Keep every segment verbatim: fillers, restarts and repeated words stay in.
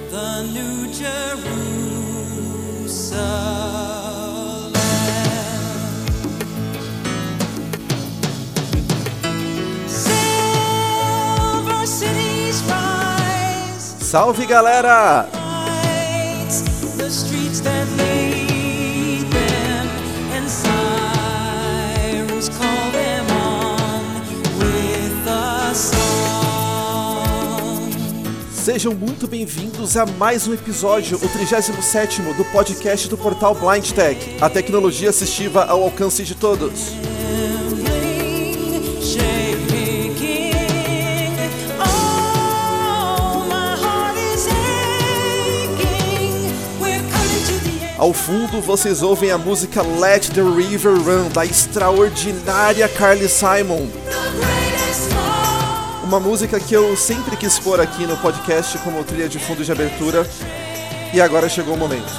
the New Jerusalem. Silver cities rise. Salve, galera! The streets that lead them, and sirens call them on with a song. Sejam muito bem-vindos a mais um episódio, o trigésimo sétimo do podcast do portal Blind Tech, a tecnologia assistiva ao alcance de todos. Ao fundo, vocês ouvem a música Let the River Run, da extraordinária Carly Simon. Uma música que eu sempre quis pôr aqui no podcast como trilha de fundo de abertura, e agora chegou o momento.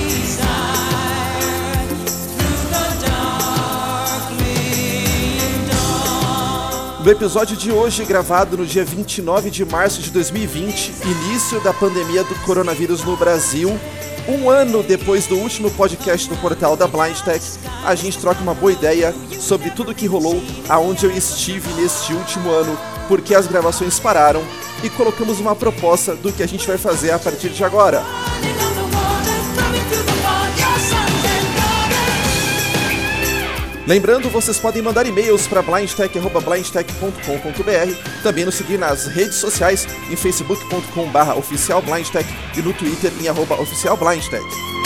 No episódio de hoje, gravado no dia vinte e nove de março de dois mil e vinte, início da pandemia do coronavírus no Brasil, um ano depois do último podcast do portal da Blind Tech, a gente troca uma boa ideia sobre tudo que rolou, aonde eu estive neste último ano, por que as gravações pararam, e colocamos uma proposta do que a gente vai fazer a partir de agora. Lembrando, vocês podem mandar e-mails para blindtech arroba blindtech ponto com ponto b r, também nos seguir nas redes sociais em facebook ponto com barra oficial blindtech e no Twitter em arroba oficial blindtech.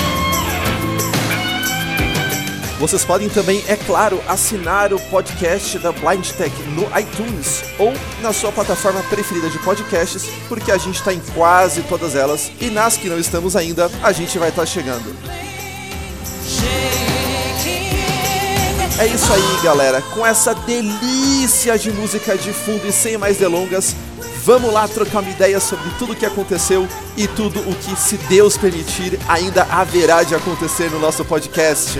Vocês podem também, é claro, assinar o podcast da Blind Tech no iTunes ou na sua plataforma preferida de podcasts, porque a gente está em quase todas elas, e nas que não estamos ainda, a gente vai estar chegando. É isso aí, galera, com essa delícia de música de fundo e sem mais delongas, vamos lá trocar uma ideia sobre tudo o que aconteceu e tudo o que, se Deus permitir, ainda haverá de acontecer no nosso podcast.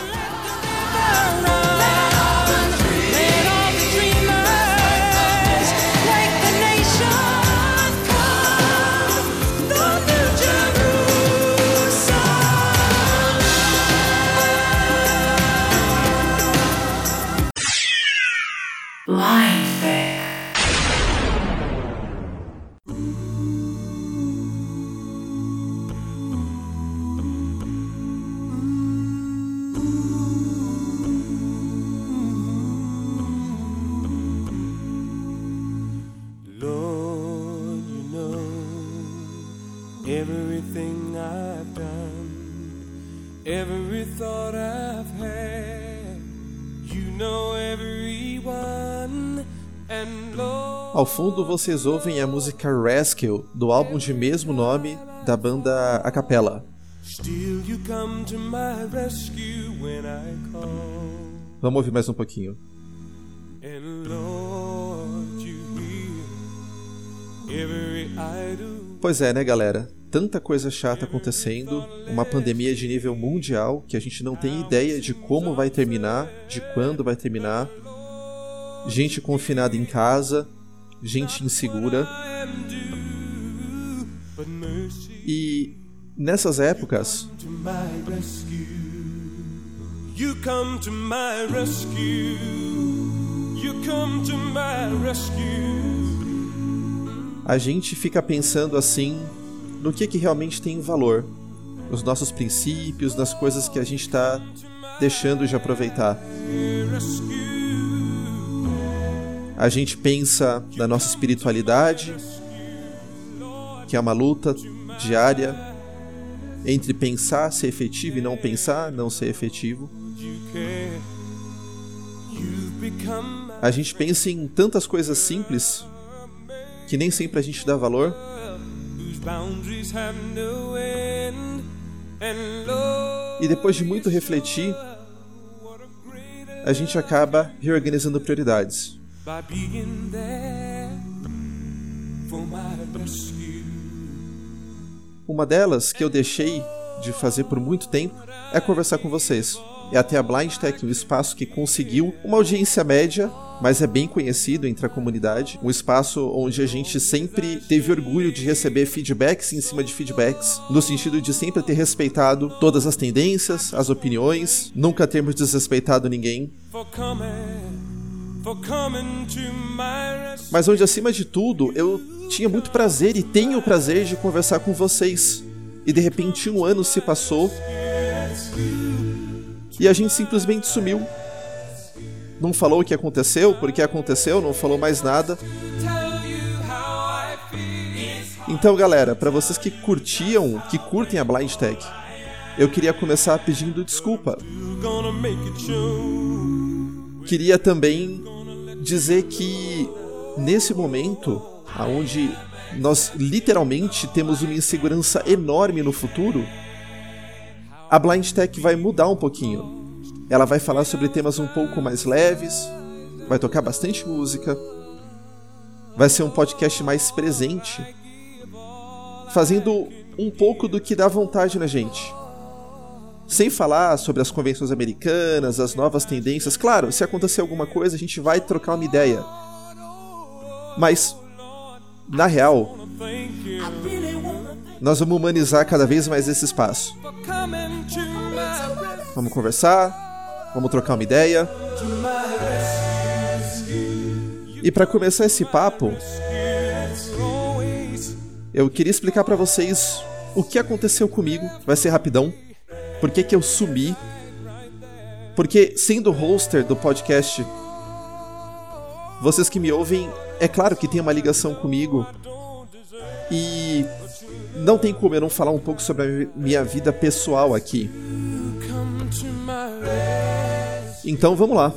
Everything I've done, every thought I've had, you know everyone, and Lord... Ao fundo vocês ouvem a música Rescue, do álbum de mesmo nome da banda A Capella. Still you come to my rescue when I call. Vamos ouvir mais um pouquinho. And Lord, you hear every idol. Pois é, né, galera? Tanta coisa chata acontecendo, uma pandemia de nível mundial que a gente não tem ideia de como vai terminar, de quando vai terminar, gente confinada em casa, gente insegura. E nessas épocas, a gente fica pensando assim no que, que realmente tem valor, nos nossos princípios, nas coisas que a gente está deixando de aproveitar. A gente pensa na nossa espiritualidade, que é uma luta diária entre pensar, ser efetivo e não pensar, não ser efetivo. A gente pensa em tantas coisas simples que nem sempre a gente dá valor. E depois de muito refletir, a gente acaba reorganizando prioridades. Uma delas que eu deixei de fazer por muito tempo é conversar com vocês. é até a Blind Tech, um espaço que conseguiu uma audiência média, mas é bem conhecido entre a comunidade. Um espaço onde a gente sempre teve orgulho de receber feedbacks em cima de feedbacks, no sentido de sempre ter respeitado todas as tendências, as opiniões, nunca termos desrespeitado ninguém. Mas onde, acima de tudo, eu tinha muito prazer e tenho o prazer de conversar com vocês. E de repente um ano se passou e a gente simplesmente sumiu. Não falou o que aconteceu, porque aconteceu, não falou mais nada. Então, galera, para vocês que curtiam, que curtem a Blind Tech, eu queria começar pedindo desculpa. Queria também dizer que nesse momento, onde nós literalmente temos uma insegurança enorme no futuro, a Blind Tech vai mudar um pouquinho. Ela vai falar sobre temas um pouco mais leves, vai tocar bastante música, vai ser um podcast mais presente, fazendo um pouco do que dá vontade na gente. Sem falar sobre as convenções americanas, as novas tendências. Claro, se acontecer alguma coisa, a gente vai trocar uma ideia. Mas, na real, nós vamos humanizar cada vez mais esse espaço. Vamos conversar, vamos trocar uma ideia. E para começar esse papo, eu queria explicar para vocês o que aconteceu comigo. Vai ser rapidão. Por que que eu sumi? Porque, sendo hoster do podcast, vocês que me ouvem, é claro que tem uma ligação comigo. E não tem como eu não falar um pouco sobre a minha vida pessoal aqui. Então vamos lá.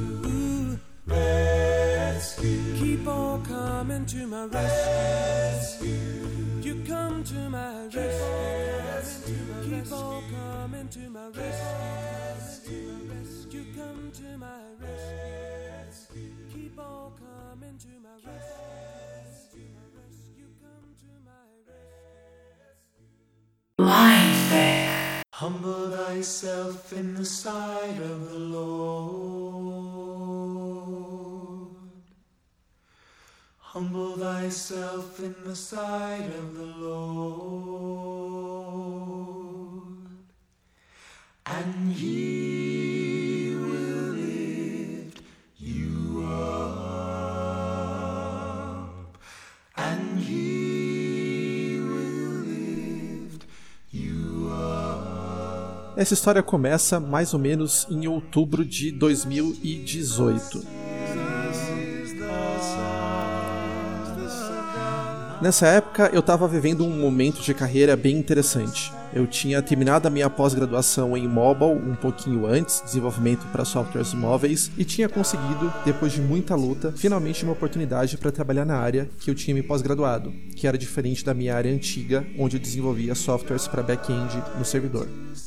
Humble thyself in the sight of the Lord. Humble thyself in the sight of the Lord, and he will lift you up, and he Essa história começa mais ou menos em outubro de dois mil e dezoito. Nessa época eu estava vivendo um momento de carreira bem interessante. Eu tinha terminado a minha pós-graduação em mobile um pouquinho antes, desenvolvimento para softwares móveis, e tinha conseguido, depois de muita luta, finalmente uma oportunidade para trabalhar na área que eu tinha me pós-graduado, que era diferente da minha área antiga, onde eu desenvolvia softwares para back-end no servidor.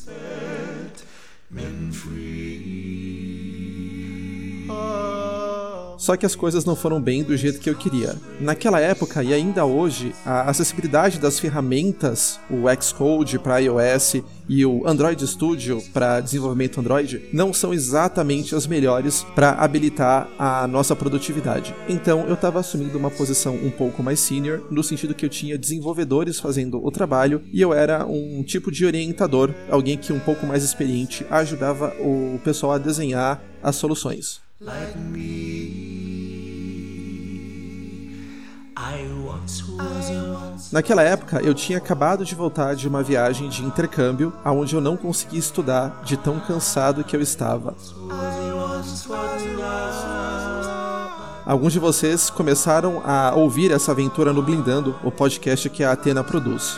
Só que as coisas não foram bem do jeito que eu queria. Naquela época, e ainda hoje, a acessibilidade das ferramentas, o Xcode para iOS e o Android Studio para desenvolvimento Android, não são exatamente as melhores para habilitar a nossa produtividade. Então, eu estava assumindo uma posição um pouco mais senior, no sentido que eu tinha desenvolvedores fazendo o trabalho e eu era um tipo de orientador, alguém que um pouco mais experiente ajudava o pessoal a desenhar as soluções. like me. I once was a Naquela época, eu tinha acabado de voltar de uma viagem de intercâmbio, onde eu não conseguia estudar de tão cansado que eu estava. Alguns de vocês começaram a ouvir essa aventura no Blindando, o podcast que a Atena produz.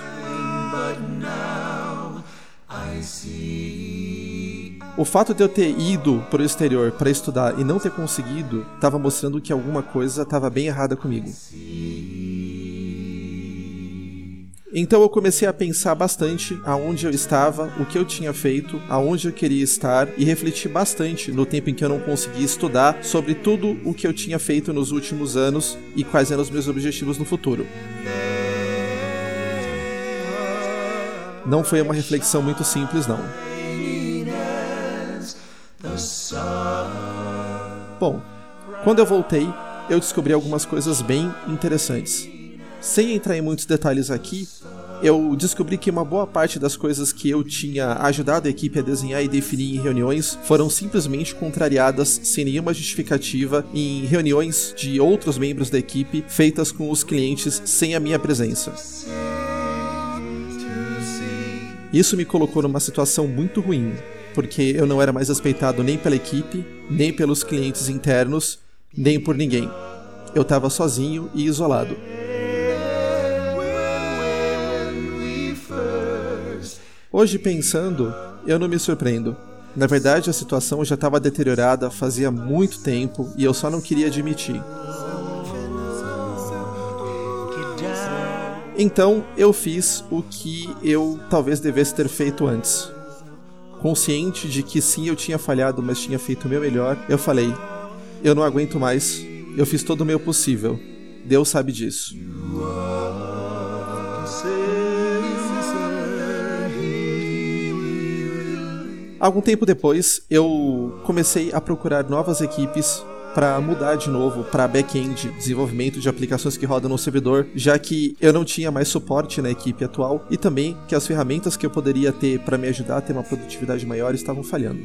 O fato de eu ter ido para o exterior para estudar e não ter conseguido estava mostrando que alguma coisa estava bem errada comigo. Então eu comecei a pensar bastante aonde eu estava, o que eu tinha feito, aonde eu queria estar e refleti bastante no tempo em que eu não conseguia estudar sobre tudo o que eu tinha feito nos últimos anos e quais eram os meus objetivos no futuro. Não foi uma reflexão muito simples, não. Bom, quando eu voltei, eu descobri algumas coisas bem interessantes. Sem entrar em muitos detalhes aqui, eu descobri que uma boa parte das coisas que eu tinha ajudado a equipe a desenhar e definir em reuniões foram simplesmente contrariadas sem nenhuma justificativa em reuniões de outros membros da equipe feitas com os clientes sem a minha presença. Isso me colocou numa situação muito ruim, porque eu não era mais respeitado nem pela equipe, nem pelos clientes internos, nem por ninguém. Eu estava sozinho e isolado. Hoje, pensando, eu não me surpreendo. Na verdade, a situação já estava deteriorada fazia muito tempo e eu só não queria admitir. Então, eu fiz o que eu talvez devesse ter feito antes. Consciente de que sim, eu tinha falhado, mas tinha feito o meu melhor, eu falei, eu não aguento mais, eu fiz todo o meu possível. Deus sabe disso. Algum tempo depois, eu comecei a procurar novas equipes para mudar de novo para back-end, desenvolvimento de aplicações que rodam no servidor, já que eu não tinha mais suporte na equipe atual e também que as ferramentas que eu poderia ter para me ajudar a ter uma produtividade maior estavam falhando.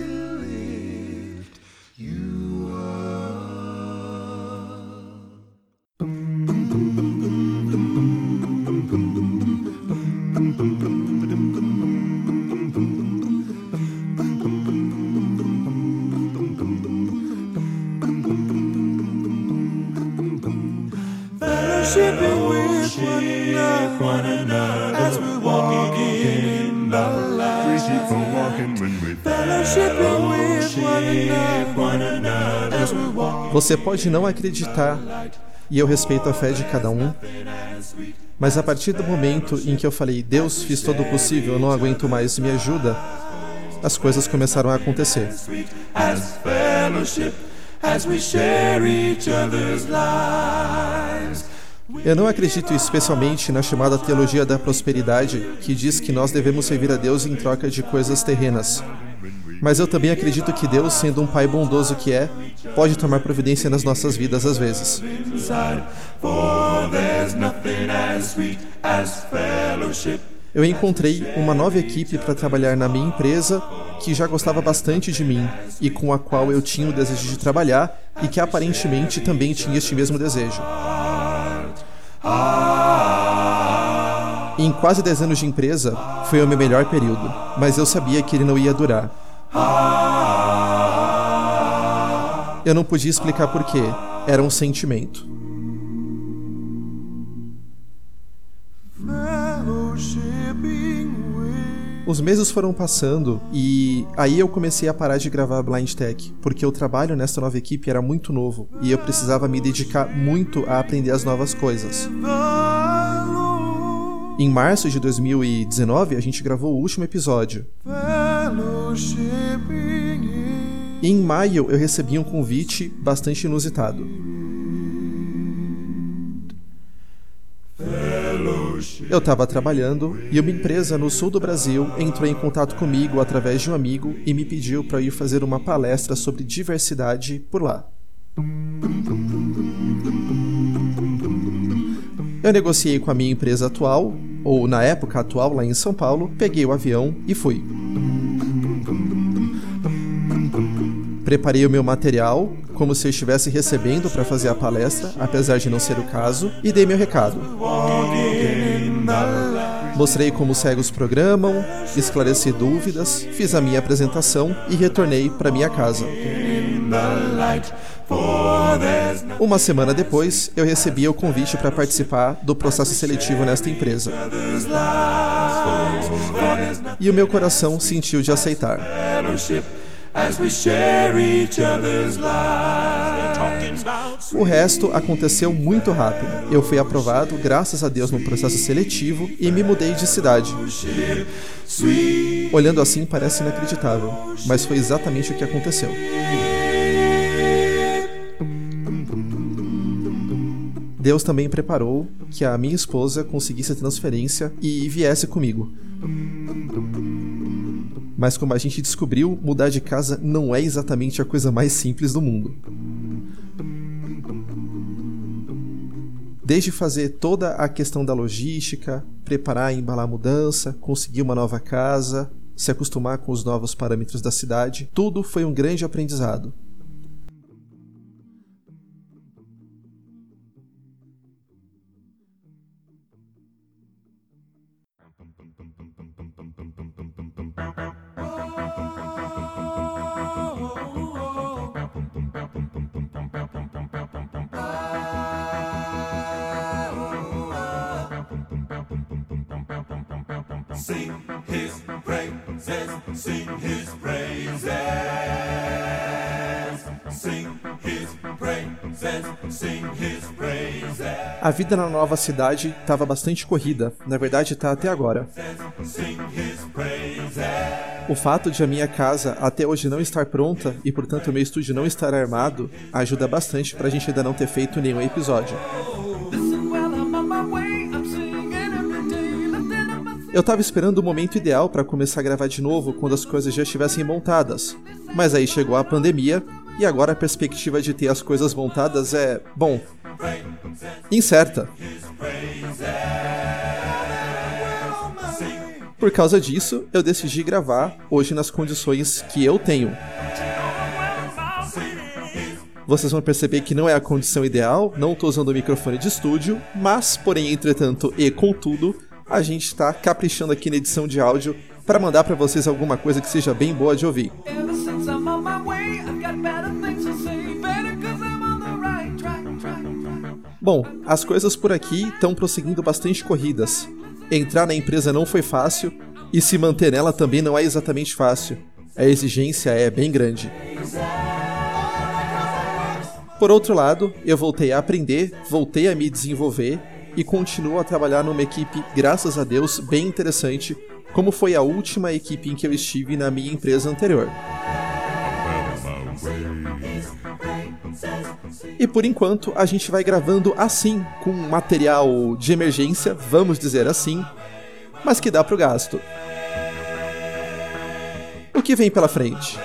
Fellowshipping with one another as we walk in the light. Fellowshipping with one another as we walk. Você pode não acreditar, e eu respeito a fé de cada um, mas a partir do momento em que eu falei, Deus, fiz todo o possível, eu não aguento mais, me ajuda, as coisas começaram a acontecer. As fellowship, as we share each other's lives. Eu não acredito especialmente na chamada teologia da prosperidade, que diz que nós devemos servir a Deus em troca de coisas terrenas. Mas eu também acredito que Deus, sendo um Pai bondoso que é, pode tomar providência nas nossas vidas às vezes. Eu encontrei uma nova equipe para trabalhar na minha empresa que já gostava bastante de mim e com a qual eu tinha o desejo de trabalhar e que aparentemente também tinha este mesmo desejo. Em quase dez anos de empresa, foi o meu melhor período, mas eu sabia que ele não ia durar. Eu não podia explicar porquê, era um sentimento. Os meses foram passando e aí eu comecei a parar de gravar Blind Tech, porque o trabalho nessa nova equipe era muito novo e eu precisava me dedicar muito a aprender as novas coisas. Em março de dois mil e dezenove, a gente gravou o último episódio. E em maio eu recebi um convite bastante inusitado. Eu estava trabalhando e uma empresa no sul do Brasil entrou em contato comigo através de um amigo e me pediu para ir fazer uma palestra sobre diversidade por lá. Eu negociei com a minha empresa atual, ou na época atual lá em São Paulo, peguei o avião e fui. Preparei o meu material, como se eu estivesse recebendo para fazer a palestra, apesar de não ser o caso, e dei meu recado. Mostrei como os cegos programam, esclareci dúvidas, fiz a minha apresentação e retornei para minha casa. Uma semana depois, eu recebi o convite para participar do processo seletivo nesta empresa. E o meu coração sentiu de aceitar. O resto aconteceu muito rápido. Eu fui aprovado, graças a Deus, no processo seletivo e me mudei de cidade. Olhando assim parece inacreditável, mas foi exatamente o que aconteceu. Deus também preparou que a minha esposa conseguisse a transferência e viesse comigo. Mas como a gente descobriu, mudar de casa não é exatamente a coisa mais simples do mundo. Desde fazer toda a questão da logística, preparar e embalar a mudança, conseguir uma nova casa, se acostumar com os novos parâmetros da cidade, tudo foi um grande aprendizado. Sing his praises, sing his praises, sing his praises, sing his praises. A vida na nova cidade estava bastante corrida, na verdade está até agora. Sing his praises. O fato de a minha casa até hoje não estar pronta e portanto o meu estúdio não estar armado ajuda bastante pra gente ainda não ter feito nenhum episódio. Eu tava esperando o momento ideal para começar a gravar de novo quando as coisas já estivessem montadas, mas aí chegou a pandemia e agora a perspectiva de ter as coisas montadas é, bom, incerta. Por causa disso, eu decidi gravar hoje nas condições que eu tenho. Vocês vão perceber que não é a condição ideal, não estou usando o microfone de estúdio, mas, porém, entretanto e contudo, a gente está caprichando aqui na edição de áudio para mandar para vocês alguma coisa que seja bem boa de ouvir. Bom, as coisas por aqui estão prosseguindo bastante corridas. Entrar na empresa não foi fácil e se manter nela também não é exatamente fácil. A exigência é bem grande. Por outro lado, eu voltei a aprender, voltei a me desenvolver e continuo a trabalhar numa equipe, graças a Deus, bem interessante, como foi a última equipe em que eu estive na minha empresa anterior. E por enquanto a gente vai gravando assim, com material de emergência, vamos dizer assim, mas que dá pro gasto. O que vem pela frente?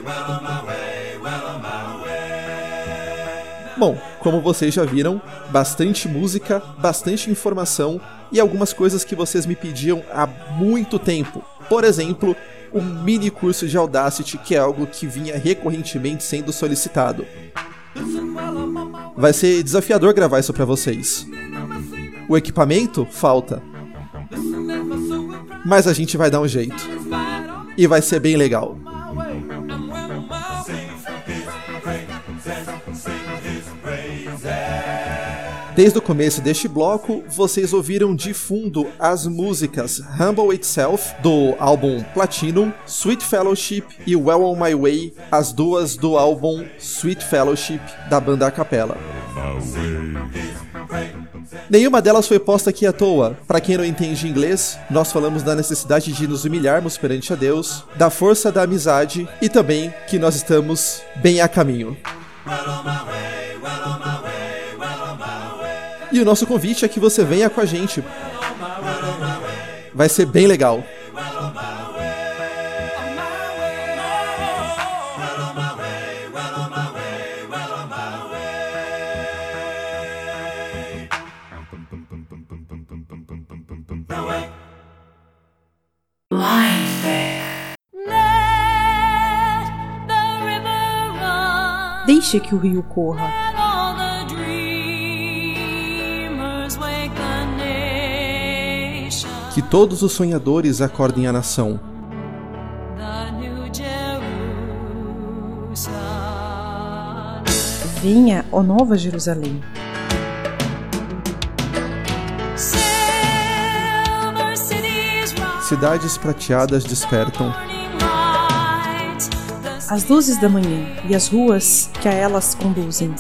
Bom, como vocês já viram, bastante música, bastante informação e algumas coisas que vocês me pediam há muito tempo. Por exemplo, um mini curso de Audacity, que é algo que vinha recorrentemente sendo solicitado. Vai ser desafiador gravar isso pra vocês. O equipamento? Falta. Mas a gente vai dar um jeito. E vai ser bem legal. Desde o começo deste bloco, vocês ouviram de fundo as músicas Humble Itself, do álbum Platinum, Sweet Fellowship e Well On My Way, as duas do álbum Sweet Fellowship, da banda a capela. Nenhuma delas foi posta aqui à toa. Para quem não entende inglês, nós falamos da necessidade de nos humilharmos perante a Deus, da força da amizade e também que nós estamos bem a caminho. E o nosso convite é que você venha com a gente. Vai ser bem legal. Deixe que o rio corra. Que todos os sonhadores acordem a nação. Venha, ó Nova Jerusalém. Cidades prateadas despertam. As luzes da manhã e as ruas que a elas conduzem.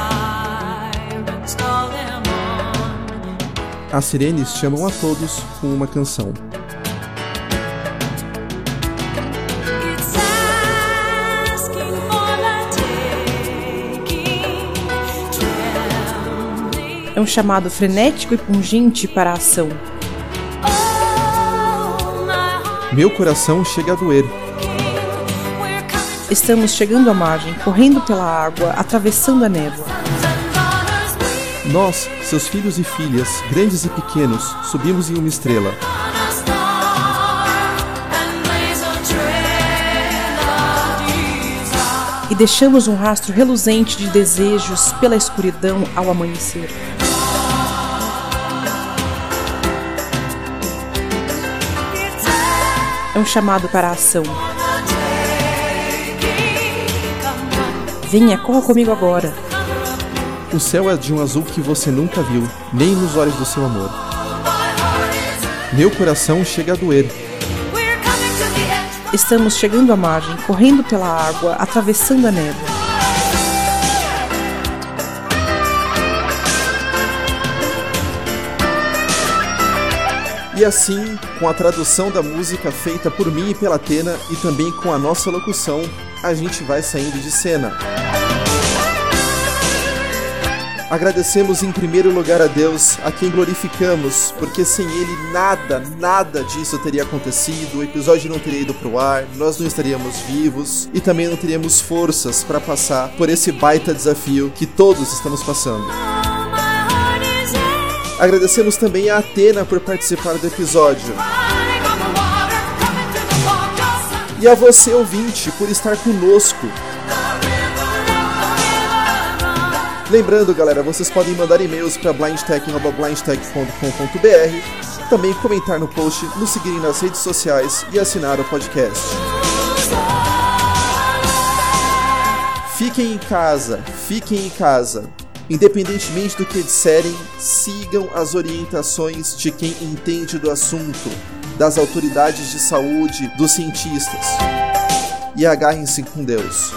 As sirenes chamam a todos com uma canção. É um chamado frenético e pungente para a ação. Meu coração chega a doer. Estamos chegando à margem, correndo pela água, atravessando a névoa. Nós, seus filhos e filhas, grandes e pequenos, subimos em uma estrela. E deixamos um rastro reluzente de desejos pela escuridão ao amanhecer. É um chamado para a ação. Venha, corra comigo agora. O céu é de um azul que você nunca viu, nem nos olhos do seu amor. Meu coração chega a doer. Estamos chegando à margem, correndo pela água, atravessando a névoa. E assim, com a tradução da música feita por mim e pela Atena, e também com a nossa locução, a gente vai saindo de cena. Agradecemos em primeiro lugar a Deus, a quem glorificamos, porque sem Ele nada, nada disso teria acontecido, o episódio não teria ido pro ar, nós não estaríamos vivos e também não teríamos forças para passar por esse baita desafio que todos estamos passando. Agradecemos também a Atena por participar do episódio. E a você, ouvinte, por estar conosco. Lembrando, galera, vocês podem mandar e-mails para blindtech arroba blindtech ponto com ponto b r, também comentar no post, nos seguirem nas redes sociais e assinar o podcast. Fiquem em casa, fiquem em casa. Independentemente do que disserem, sigam as orientações de quem entende do assunto, das autoridades de saúde, dos cientistas. E agarrem-se com Deus.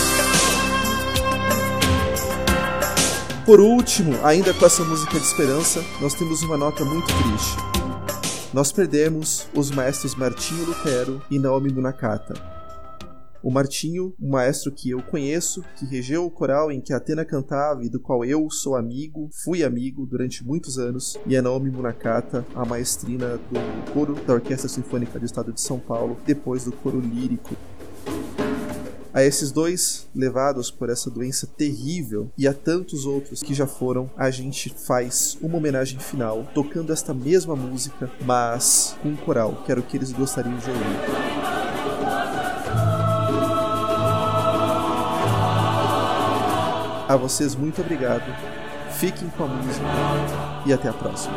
Por último, ainda com essa música de esperança, nós temos uma nota muito triste. Nós perdemos os maestros Martinho Lutero e Naomi Munakata. O Martinho, um maestro que eu conheço, que regeu o coral em que a Atena cantava e do qual eu sou amigo, fui amigo durante muitos anos, e a Naomi Munakata, a maestrina do coro da Orquestra Sinfônica do Estado de São Paulo, depois do coro lírico. A esses dois, levados por essa doença terrível, e a tantos outros que já foram, a gente faz uma homenagem final, tocando esta mesma música, mas com um coral, que era o que eles gostariam de ouvir. A vocês, muito obrigado, fiquem com a música e até a próxima.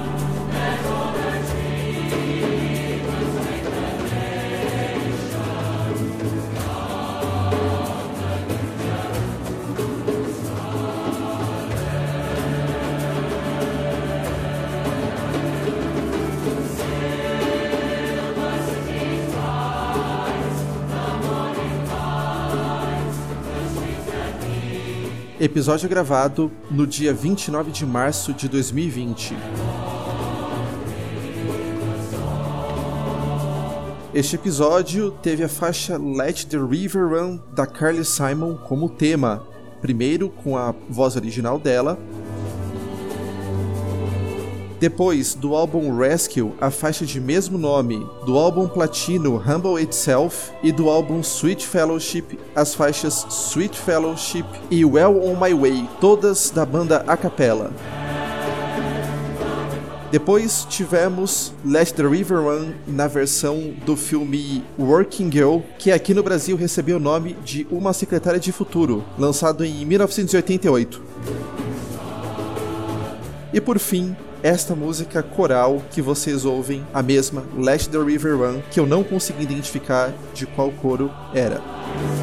Episódio gravado no dia vinte e nove de março de dois mil e vinte. Este episódio teve a faixa Let the River Run da Carly Simon como tema, primeiro com a voz original dela, depois do álbum Rescue, a faixa de mesmo nome, do álbum platino Humble Itself e do álbum Sweet Fellowship, as faixas Sweet Fellowship e Well On My Way, todas da banda a capella. Depois tivemos Let the River Run na versão do filme Working Girl, que aqui no Brasil recebeu o nome de Uma Secretária de Futuro, lançado em mil novecentos e oitenta e oito. E por fim, esta música coral que vocês ouvem, a mesma Let the River Run, que eu não consegui identificar de qual coro era.